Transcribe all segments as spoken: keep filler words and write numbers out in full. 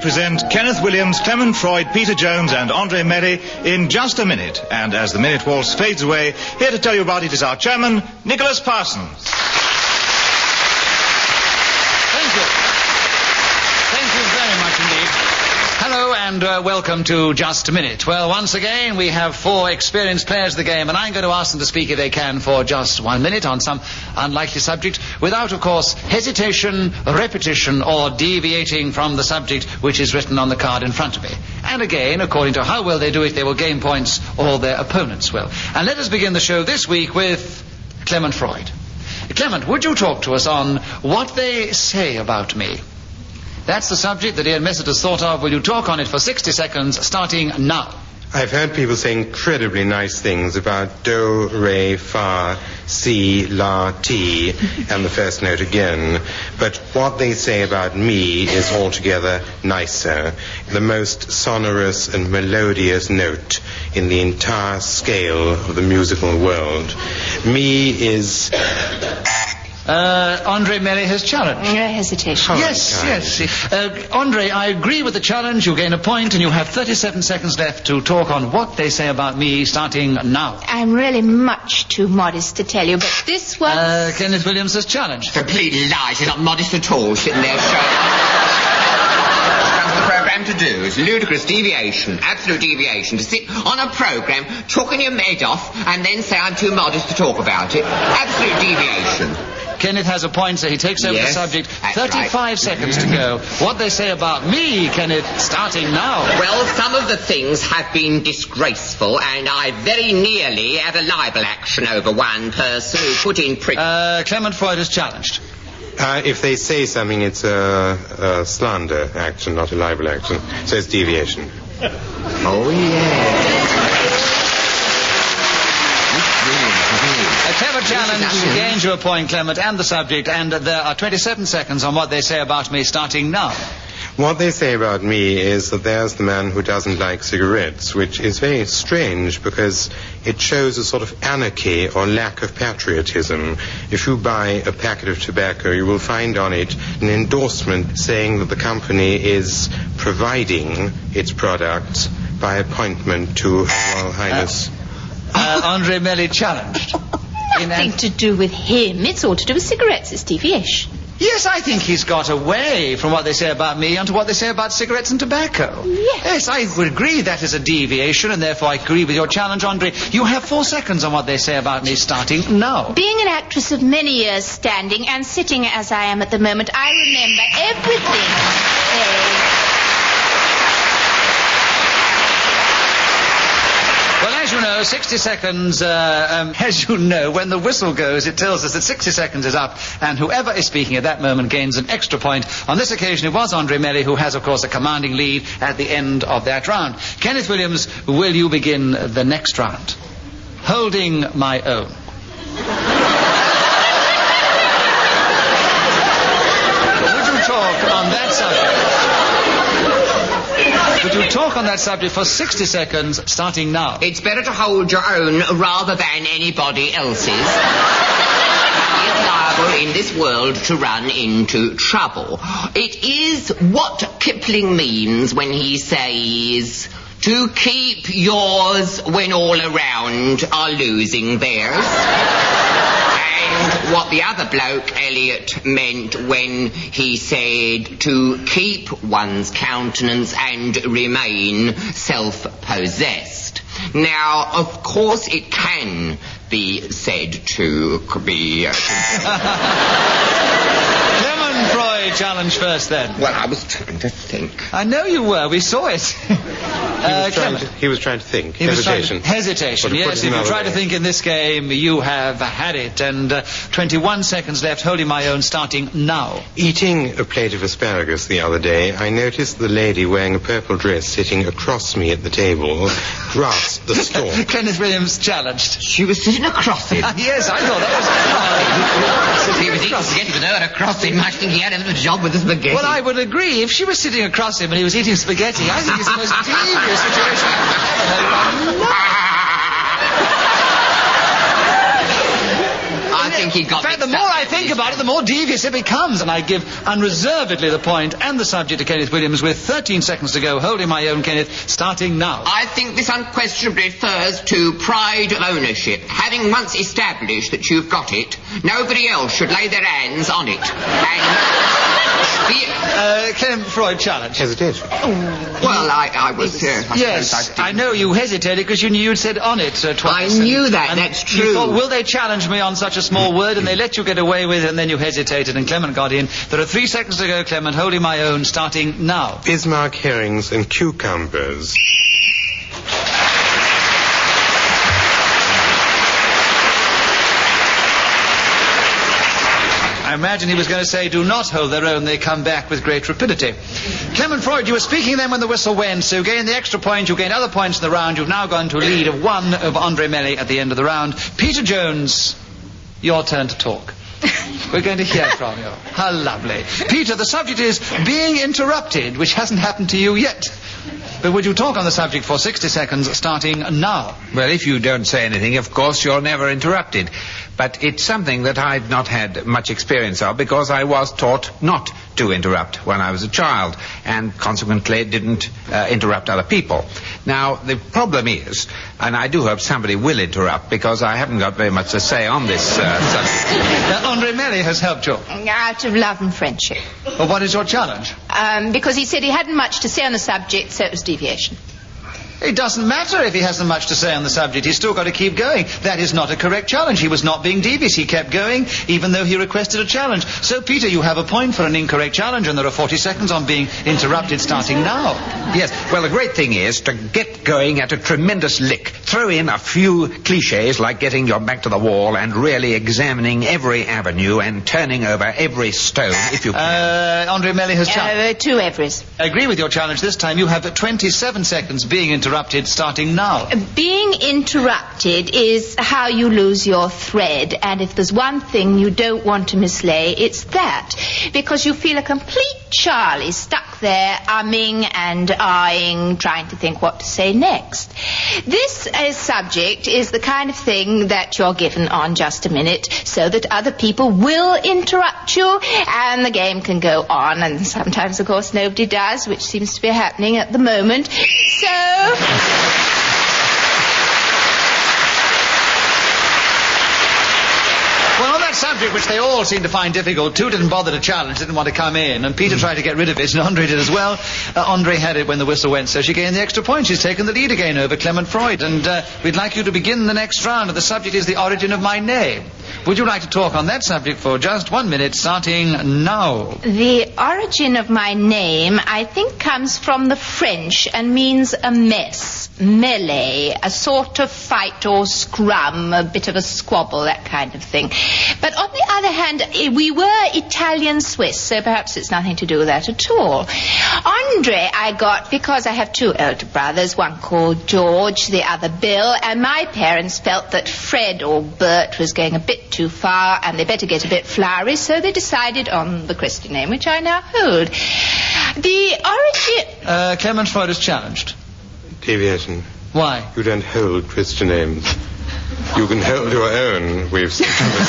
present Kenneth Williams, Clement Freud, Peter Jones and Andre Merry in just a minute. And as the minute waltz fades away, here to tell you about it is our chairman, Nicholas Parsons. Thank you. Thank you very much indeed. Hello and uh, welcome to Just a Minute. Well, once again, we have four experienced players of the game, and I'm going to ask them to speak if they can for just one minute on some unlikely subject, without, of course, hesitation, repetition, or deviating from the subject which is written on the card in front of me. And again, according to how well they do it, they will gain points, or their opponents will. And let us begin the show this week with Clement Freud. Clement, would you talk to us on what they say about me? That's the subject that Ian Messett has thought of. Will you talk on it for sixty seconds, starting now? I've heard people say incredibly nice things about do, re, fa, si, la, ti, and the first note again. But what they say about me is altogether nicer. The most sonorous and melodious note in the entire scale of the musical world. Me is... Uh, Andre Merry has challenged. No hesitation. Yes, yes. Uh, Andre, I agree with the challenge. You gain a point, and you have thirty-seven seconds left to talk on what they say about me, starting now. I'm really much too modest to tell you, but this was... Uh, Kenneth Williams has challenged. Complete lie. She's not modest at all, sitting there showing... That's the programme to do. It's ludicrous deviation, absolute deviation, to sit on a programme, talking your head off, and then say I'm too modest to talk about it. Absolute deviation. Kenneth has a point, so he takes over yes, the subject. thirty-five right. seconds to go. What they say about me, Kenneth, starting now. Well, some of the things have been disgraceful, and I very nearly had a libel action over one person who put in prison. Uh, Clement Freud is challenged. Uh, if they say something, it's a, a slander action, not a libel action. So it's deviation. Oh, yeah. A clever challenge gains you a point, Clement, and the subject, and there are twenty-seven seconds on what they say about me, starting now. What they say about me is that there's the man who doesn't like cigarettes, which is very strange because it shows a sort of anarchy or lack of patriotism. If you buy a packet of tobacco, you will find on it an endorsement saying that the company is providing its products by appointment to Her Royal Highness. Uh, Andre Merry challenged. Nothing to do with him. It's all to do with cigarettes. It's deviation. Yes, I think he's got away from what they say about me onto what they say about cigarettes and tobacco. Yes. Yes, I would agree that is a deviation, and therefore I agree with your challenge, Andre. You have four seconds on what they say about me, starting now. Being an actress of many years standing and sitting as I am at the moment, I remember everything. Uh, Well, as you know, sixty seconds, uh, um, as you know, when the whistle goes, it tells us that sixty seconds is up, and whoever is speaking at that moment gains an extra point. On this occasion, it was Andre Merry, who has, of course, a commanding lead at the end of that round. Kenneth Williams, will you begin the next round? Holding my own. Would you talk on that subject? Would you talk on that subject for sixty seconds, starting now? It's better to hold your own rather than anybody else's. He is liable in this world to run into trouble. It is what Kipling means when he says to keep yours when all around are losing theirs. And what the other bloke, Eliot, meant when he said to keep one's countenance and remain self-possessed. Now, of course, it can be said to be... Uh, Clement Freud challenge first, then. well, I was trying to think. I know you were. We saw it. He, uh, was trying Clement. to, he was trying to think. He was Hesitation. trying to, hesitation, Or to put yes. it If you another try to way. think in this game, you have had it. And uh, twenty-one seconds left, holding my own, starting now. Eating a plate of asparagus the other day, I noticed the lady wearing a purple dress sitting across me at the table grasped the stalk. Kenneth Williams challenged. She was sitting across him. Yes, I thought that was... He was eating spaghetti with her across him. I think he had a little job with the spaghetti. Well, I would agree. If she was sitting across him and he was eating spaghetti, I think it's the most devious situation I've ever heard in my life. I think he got In fact, the mixed more up, I think didn't about it, the more devious it becomes. And I give unreservedly the point and the subject to Kenneth Williams with thirteen seconds to go, holding my own, Kenneth, starting now. I think this unquestionably refers to pride of ownership. Having once established that you've got it, nobody else should lay their hands on it. And... Uh, Clement Freud challenge. Hesitation. Well, I, I was... Uh, I yes, I, I know you hesitated because you knew you'd said on it uh, twice. I knew and, that, and that's you true. Thought, will they challenge me on such a small word? And they let you get away with it, and then you hesitated, and Clement got in. There are three seconds to go, Clement, holding my own, starting now. Bismarck herrings and cucumbers. I imagine he was going to say, do not hold their own, they come back with great rapidity. Clement Freud, you were speaking then when the whistle went, so you gained the extra point, you gained other points in the round, you've now gone to a lead of one over Andre Melly at the end of the round. Peter Jones, your turn to talk. We're going to hear from you. How lovely. Peter, the subject is being interrupted, which hasn't happened to you yet. But would you talk on the subject for sixty seconds, starting now? Well, if you don't say anything, of course, you're never interrupted. But it's something that I've not had much experience of because I was taught not to interrupt when I was a child and consequently didn't uh, interrupt other people. Now, the problem is, and I do hope somebody will interrupt because I haven't got very much to say on this uh, subject. Uh, Andre Melly has helped you. Out of love and friendship. Well, what is your challenge? Um, because he said he hadn't much to say on the subject, so it was deviation. It doesn't matter if he hasn't much to say on the subject. He's still got to keep going. That is not a correct challenge. He was not being devious. He kept going, even though he requested a challenge. So, Peter, you have a point for an incorrect challenge, and there are forty seconds on being interrupted starting now. Yes, well, the great thing is to get going at a tremendous lick. Throw in a few cliches like getting your back to the wall and really examining every avenue and turning over every stone, if you can. Uh, Andre Melly has challenged. Uh, two everys. I agree with your challenge this time. You have twenty-seven seconds being interrupted starting now. Being interrupted is how you lose your thread, and if there's one thing you don't want to mislay, it's that. Because you feel a complete Charlie stuck there, umming and eyeing, trying to think what to say next. This uh, subject is the kind of thing that you're given on Just a Minute, so that other people will interrupt you, and the game can go on, and sometimes, of course, nobody does, which seems to be happening at the moment. So... Well, on that subject, which they all seem to find difficult, two didn't bother to challenge, didn't want to come in, and Peter tried to get rid of it, and Andre did as well. Uh, Andre had it when the whistle went, so she gained the extra point. She's taken the lead again over Clement Freud, and uh, we'd like you to begin the next round, and the subject is the origin of my name. Would you like to talk on that subject for just one minute, starting now? The origin of my name, I think, comes from the French and means a mess, melee, a sort of fight or scrum, a bit of a squabble, that kind of thing. But on the other hand, we were Italian-Swiss, so perhaps it's nothing to do with that at all. Andre I got because I have two elder brothers, one called George, the other Bill, and my parents felt that Fred or Bert was going a bit too far and they better get a bit flowery, so they decided on the Christian name, which I now hold. The origin... Uh, Clement Freud is challenged. Deviation. Why? You don't hold Christian names. You can hold your own, we've seen.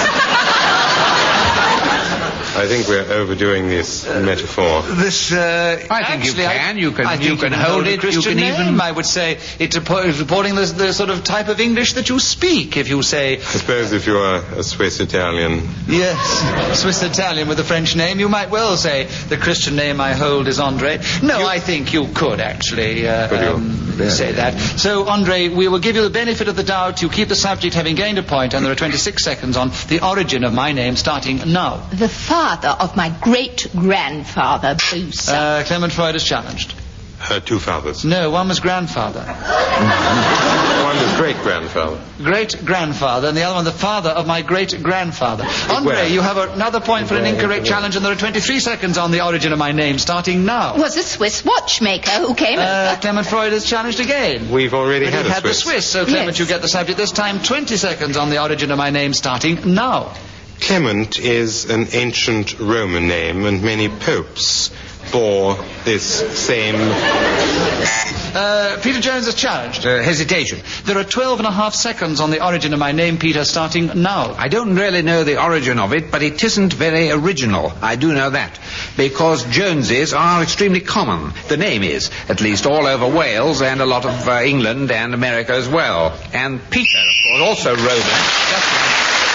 I think we're overdoing this uh, metaphor. This, uh, I think actually, you can. I, You can. I You can hold it. You can name. even. I would say it's reporting the, the sort of type of English that you speak. If you say, I suppose if you are a Swiss Italian. Yes, Swiss Italian with a French name, you might well say the Christian name I hold is Andre. No, you, I think you could actually uh, could you? Um, yeah. say that. So, Andre, we will give you the benefit of the doubt. You keep the subject having gained a point, and there are twenty-six seconds on the origin of my name, starting now. The father of my great-grandfather, Boosa. Uh, Clement Freud is challenged. Her two fathers. No, one was grandfather. One was great-grandfather. Great-grandfather, and the other one the father of my great-grandfather. Andre, Where? you have another point for an incorrect challenge, and there are twenty-three seconds on the origin of my name, starting now. Was a Swiss watchmaker who came... Uh, Clement Freud is challenged again. We've already but had he a had Swiss. the Swiss, so Clement, Yes. you get the subject this time. twenty seconds on the origin of my name, starting now. Clement is an ancient Roman name, and many popes bore this same... Uh, Peter Jones is challenged. Uh, hesitation. There are twelve and a half seconds on the origin of my name, Peter, starting now. I don't really know the origin of it, but it isn't very original. I do know that. Because Joneses are extremely common. The name is, at least all over Wales and a lot of uh, England and America as well. And Peter, of course, also Roman. Just like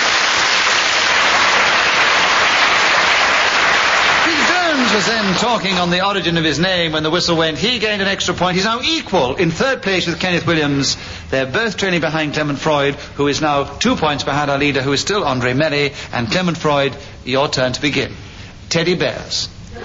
was then talking on the origin of his name when the whistle went. He gained an extra point. He's now equal in third place with Kenneth Williams. They're both trailing behind Clement Freud, who is now two points behind our leader, who is still Andre Melly. And Clement Freud, your turn to begin. Teddy bears.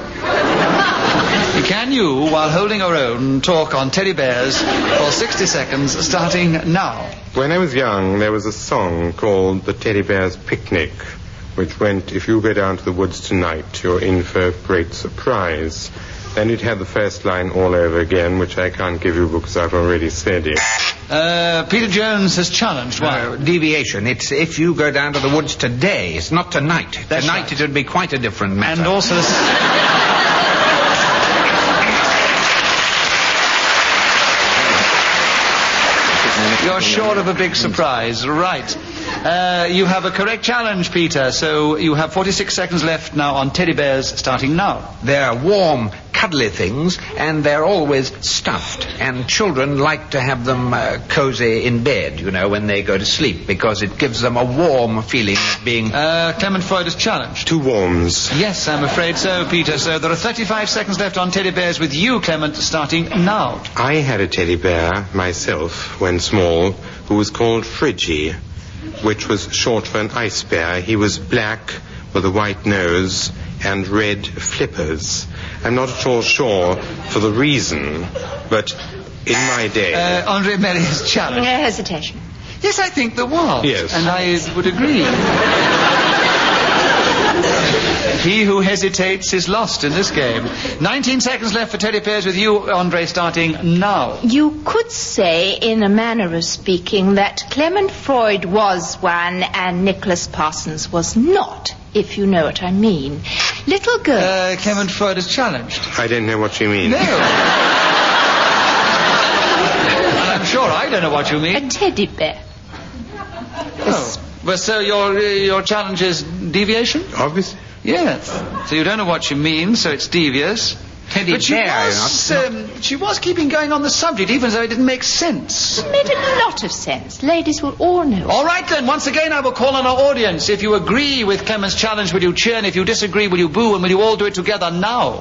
Can you, while holding your own, talk on teddy bears for sixty seconds, starting now? When I was young, there was a song called The Teddy Bear's Picnic, which went, if you go down to the woods tonight, you're in for a great surprise. Then it had the first line all over again, which I can't give you because I've already said it. Uh, Peter Jones has challenged. Why? Uh, deviation. It's if you go down to the woods today. It's not tonight. That's tonight right. It would be quite a different matter. And also... You're sure of a big surprise. Right. Uh, you have a correct challenge, Peter, so you have forty-six seconds left now on teddy bears, starting now. They're warm, cuddly things, and they're always stuffed. And children like to have them uh, cozy in bed, you know, when they go to sleep, because it gives them a warm feeling of being... Uh, Clement Freud is challenged. Two worms. Yes, I'm afraid so, Peter. So there are thirty-five seconds left on teddy bears with you, Clement, starting now. I had a teddy bear myself when small who was called Friggy, which was short for an ice bear. He was black with a white nose and red flippers. I'm not at all sure for the reason, but in my day... Uh, Andre Melly is challenged. No hesitation. Yes, I think there was. Yes. And I would agree. He who hesitates is lost in this game. Nineteen seconds left for teddy bears with you, Andre, starting now. You could say, in a manner of speaking, that Clement Freud was one and Nicholas Parsons was not, if you know what I mean. Little girls... Uh, Clement Freud is challenged. I don't know what you mean. No. And I'm sure I don't know what you A mean. teddy bear. Oh. Well, so your, uh, your challenge is deviation? Obviously. Yes. So you don't know what she means, so it's devious. Teddy but she bear, was, not- um, she was keeping going on the subject, even though it didn't make sense. It made a lot of sense. Ladies will all know. All right, then. Once again, I will call on our audience. If you agree with Clement's challenge, will you cheer? And if you disagree, will you boo? And will you all do it together now?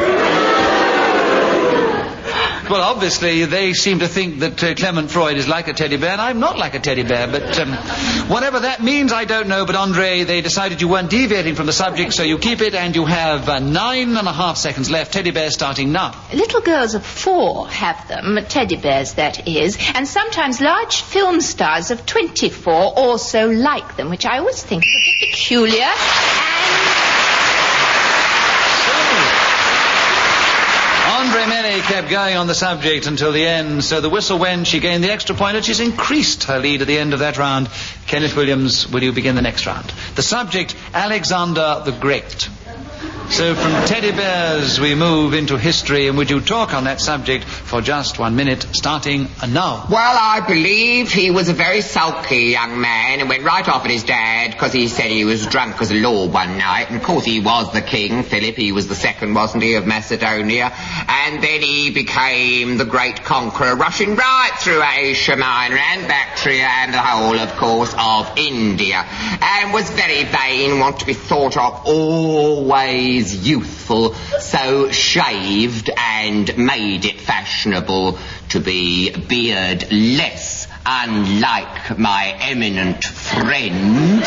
Well, obviously, they seem to think that uh, Clement Freud is like a teddy bear, and I'm not like a teddy bear. But um, whatever that means, I don't know. But, Andre, they decided you weren't deviating from the subject, so you keep it, and you have uh, nine and a half seconds left. Teddy bear starting now. Little girls of four have them, teddy bears that is, and sometimes large film stars of twenty-four also like them, which I always think is a bit peculiar. And... Andre Melly kept going on the subject until the end, so the whistle went. She gained the extra point, and she's increased her lead at the end of that round. Kenneth Williams, will you begin the next round? The subject, Alexander the Great. So from teddy bears, we move into history, and would you talk on that subject for just one minute, starting now? Well, I believe he was a very sulky young man and went right off at his dad because he said he was drunk as a lord one night. And of course he was the king, Philip. He was the second, wasn't he, of Macedonia. And then he became the great conqueror, rushing right through Asia Minor and Bactria and the whole, of course, of India. And was very vain, wanted to be thought of always youthful, so shaved and made it fashionable to be beardless, unlike my eminent friend,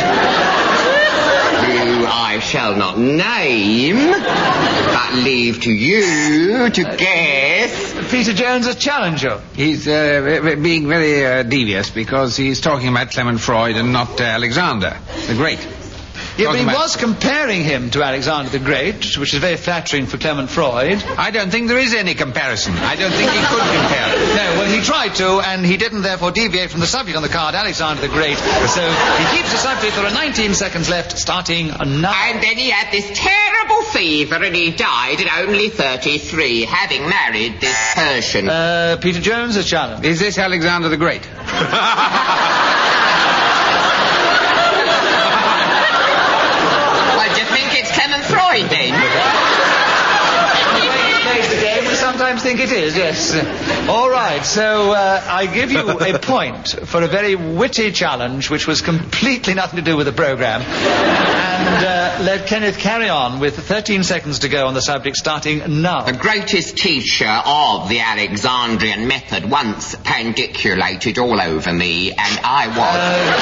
who I shall not name, but leave to you to guess. Peter Jones, a challenger. He's uh, being very uh, devious because he's talking about Clement Freud and not uh, Alexander the Great. Yeah, but he about- was comparing him to Alexander the Great, which is very flattering for Clement Freud. I don't think there is any comparison. I don't think he could compare. No, well, he tried to, and he didn't therefore deviate from the subject on the card, Alexander the Great. So he keeps the subject. There are nineteen seconds left, starting now. And then he had this terrible fever and he died at only thirty-three, having married this Persian. Uh, Peter Jones has challenged. Is this Alexander the Great? Well, do you think it's Clement Freud then? We sometimes think it is, yes. All right, so uh, I give you a point for a very witty challenge, which was completely nothing to do with the programme. And uh, let Kenneth carry on with thirteen seconds to go on the subject, starting now. The greatest teacher of the Alexandrian method once pandiculated all over me, and I was...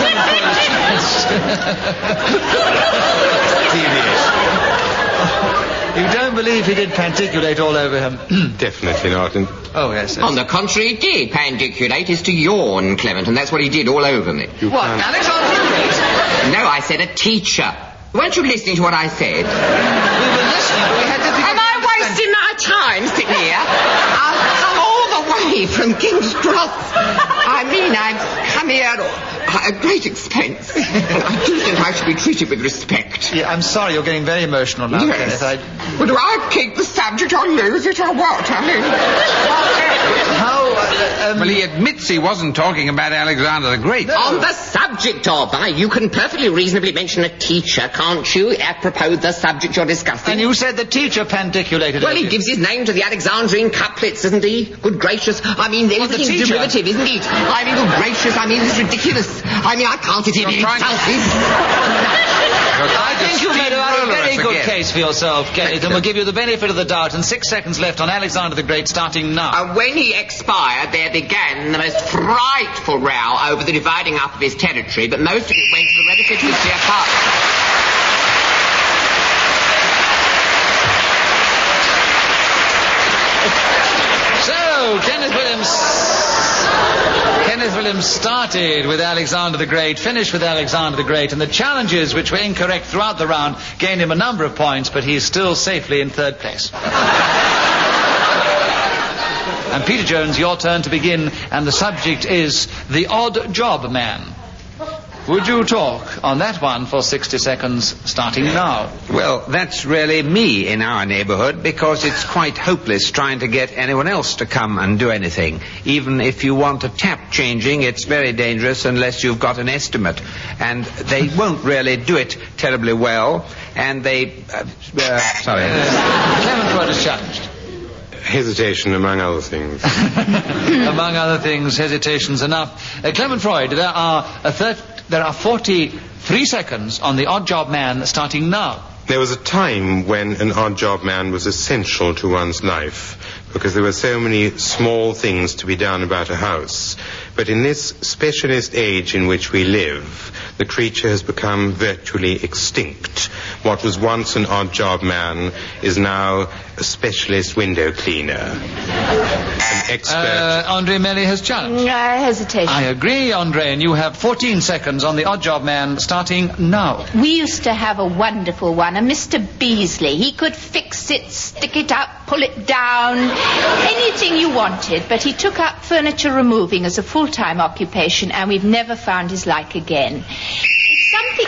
You don't believe he did panticulate all over him? Definitely not. And Oh, yes. yes. On the contrary, he did. Pandiculate is to yawn, Clement, and that's what he did all over me. you What, can't- Alexander the Great? No, I said a teacher. Weren't you listening to what I said? We were listening, but we had difficulty. Am I wasting my time sitting here? I've come all the way from King's Cross. I mean, I've come here at great expense. And I do think I should be treated with respect. Yeah, I'm sorry, you're getting very emotional now, Yes. Kenneth. I... Well, do I keep the subject or lose it or what? I mean, How... Uh, um, Well, he admits he wasn't talking about Alexander the Great. on the subject of, uh, you can perfectly reasonably mention a teacher, can't you, apropos the subject you're discussing? and you said the teacher pandiculated. Well, he earlier. gives his name to the Alexandrian couplets, doesn't he? Good gracious. I mean, Well, the everything's teacher- derivative, isn't it? I mean, good gracious. I mean, it's ridiculous. I mean, I can't sit here You're being trying to- insulted. I think you made out a steamroller very us good again. case for yourself, Kenneth, and we'll give you the benefit of the doubt. And six seconds left on Alexander the Great, starting now. And when he expired, there began the most frightful row over the dividing up of his territory, but most of it went to the relatively clear part. So, Kenneth Williams... Kenneth Williams started with Alexander the Great, finished with Alexander the Great, and the challenges, which were incorrect throughout the round, gained him a number of points, but he's still safely in third place. And Peter Jones, your turn to begin, and the subject is the odd job man. Would you talk on that one for sixty seconds, starting now? Well, that's really me in our neighborhood, because it's quite hopeless trying to get anyone else to come and do anything. Even if you want a tap changing, it's very dangerous unless you've got an estimate. And they won't really do it terribly well. And they... Uh, uh, sorry. Clement Freud is challenged. Hesitation, among other things. Among other things, hesitation's enough. Uh, Clement Freud, there are a thir- there are forty-three seconds on the odd job man, starting now. There was a time when an odd job man was essential to one's life because there were so many small things to be done about a house. But in this specialist age in which we live, the creature has become virtually extinct. What was once an odd job man is now a specialist window cleaner. An expert... Uh, Andre Melly has challenged. Uh, hesitation. I agree, Andre, and you have fourteen seconds on the odd job man, starting now. We used to have a wonderful one, a Mister Beasley. He could fix it, stick it up, pull it down, anything you wanted. But he took up furniture removing as a full-time occupation, and we've never found his like again. It's something...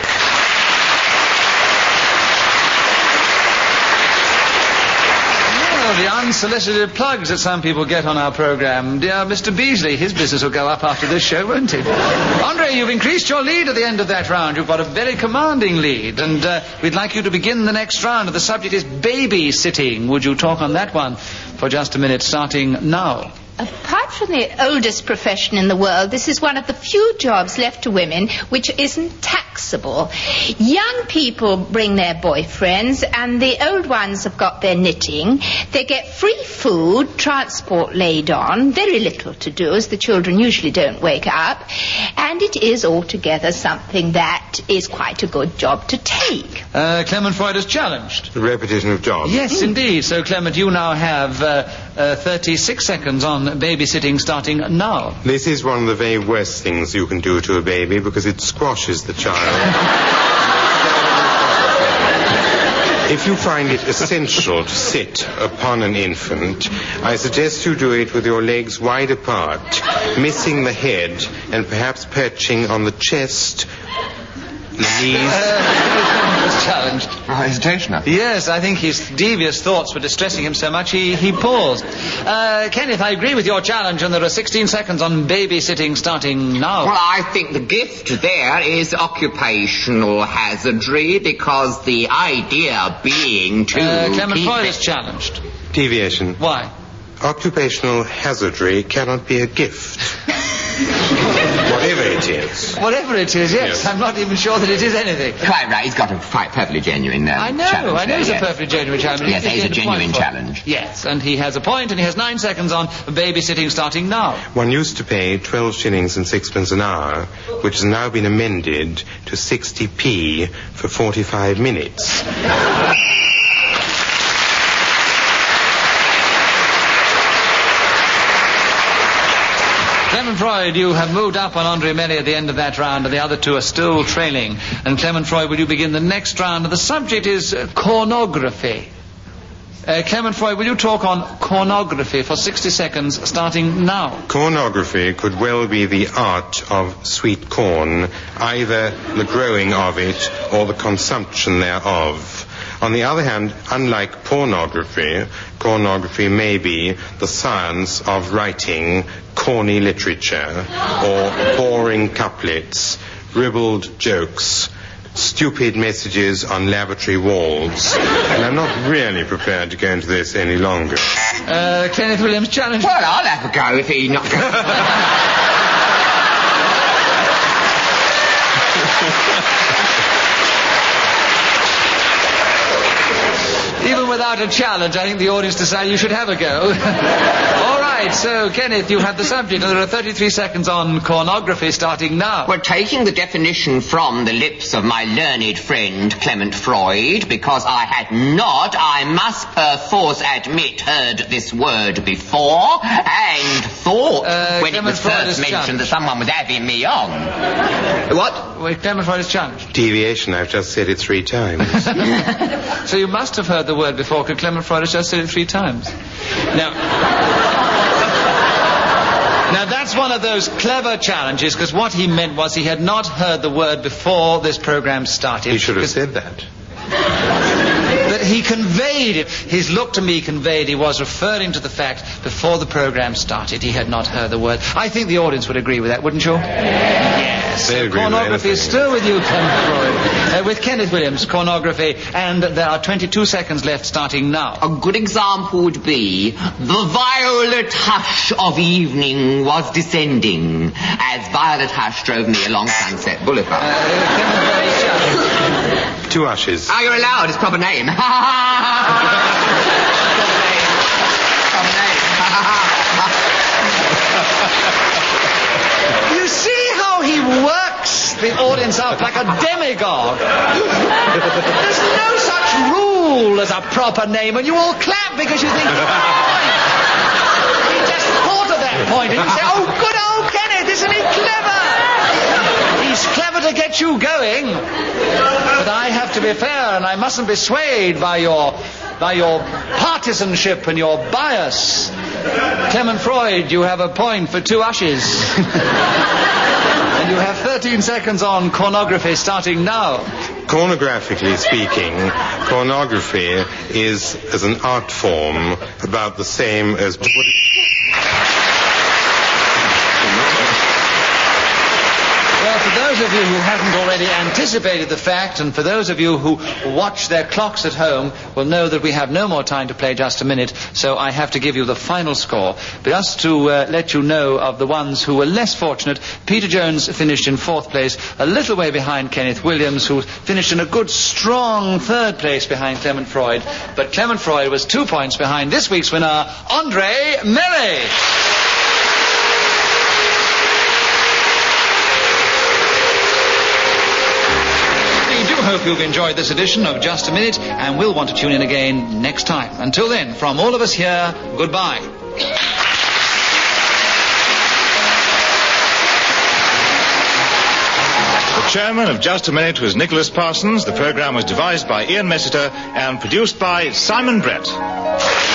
Oh, the unsolicited plugs that some people get on our programme. Dear Mister Beasley, his business will go up after this show, won't it? Andre, you've increased your lead at the end of that round. You've got a very commanding lead, and uh, we'd like you to begin the next round. The subject is babysitting. Would you talk on that one for just a minute, starting now? Apart from the oldest profession in the world, this is one of the few jobs left to women which isn't taxable. Young people bring their boyfriends, and the old ones have got their knitting. They get free food, transport laid on, very little to do, as the children usually don't wake up, and it is altogether something that is quite a good job to take. Uh, Clement Freud is challenged. The repetition of jobs. Yes, indeed. So, Clement, you now have uh, uh, thirty-six seconds on babysitting, starting now. This is one of the very worst things you can do to a baby because it squashes the child. If you find it essential to sit upon an infant, I suggest you do it with your legs wide apart, missing the head, and perhaps perching on the chest, the knees. Uh, was challenged. Oh, hesitation. Yes, I think his devious thoughts were distressing him so much he, he paused. Uh, Kenneth, I agree with your challenge, and there are sixteen seconds on babysitting starting now. Well, I think the gift there is occupational hazardry, because the idea being to Uh, Clement keep Freud it... is challenged. Deviation. Why? Occupational hazardry cannot be a gift. Whatever it is. Whatever it is, yes. Yes. I'm not even sure that it is anything. Quite right, he's got a quite perfectly genuine um, I know, challenge I know there, it's yes. a perfectly genuine challenge. Yes, He's it's a getting genuine point for it. challenge. Yes, and he has a point, and he has nine seconds on babysitting starting now. One used to pay twelve shillings and sixpence an hour, which has now been amended to sixty p for forty-five minutes. Clement Freud, you have moved up on Andre Melly at the end of that round, and the other two are still trailing. And Clement Freud, will you begin the next round? And the subject is uh, cornography. Uh, Clement Freud, will you talk on cornography for sixty seconds, starting now? Cornography could well be the art of sweet corn, either the growing of it or the consumption thereof. On the other hand, unlike pornography, cornography may be the science of writing corny literature or boring couplets, ribald jokes, stupid messages on lavatory walls. And I'm not really prepared to go into this any longer. Uh, Kenneth Williams, challenge. Well, I'll have a go if he not goes. Even without a challenge, I think the audience decided you should have a go. All right, so, Kenneth, you have the subject, and there are thirty-three seconds on cornography starting now. Well, taking the definition from the lips of my learned friend Clement Freud, because I had not, I must perforce admit, heard this word before, and thought Uh, when Clement it was Freud first is mentioned challenged. that someone was having me on. What? Wait, Clement Freud is challenged. Deviation, I've just said it three times. So you must have heard the word before, because Clement Freud has just said it three times. Now, now that's one of those clever challenges, because what he meant was he had not heard the word before this program started. He should have because- said that. That he conveyed it. His look to me conveyed he was referring to the fact before the program started he had not heard the word. I think the audience would agree with that, wouldn't you? Yes. They agree with Cornography is anything. still with you, Clement Freud. Uh, with Kenneth Williams, cornography, and there are twenty-two seconds left starting now. A good example would be the violet hush of evening was descending as Violet Hush drove me along Sunset Boulevard. Uh, Clement Freud is challenged. Two ushers. Oh, you're allowed. It's proper name. proper name. Proper name. You see how he works the audience up like a demagogue? There's no such rule as a proper name, and you all clap because you think, oh, he just thought of that point, and you say, oh, good old Kenneth, isn't he clever? He's clever to get you going. But I have to be fair, and I mustn't be swayed by your by your partisanship and your bias. Clement Freud, you have a point for two ushers. And you have thirteen seconds on cornography starting now. Cornographically speaking, cornography is, as an art form, about the same as... Well, for those of you who haven't already anticipated the fact, and for those of you who watch their clocks at home, will know that we have no more time to play just a minute, so I have to give you the final score. But just to uh, let you know of the ones who were less fortunate, Peter Jones finished in fourth place, a little way behind Kenneth Williams, who finished in a good, strong third place behind Clement Freud. But Clement Freud was two points behind this week's winner, Andre Melly. I hope you've enjoyed this edition of Just a Minute, and will want to tune in again next time. Until then, from all of us here, goodbye. The chairman of Just a Minute was Nicholas Parsons. The programme was devised by Ian Messiter and produced by Simon Brett.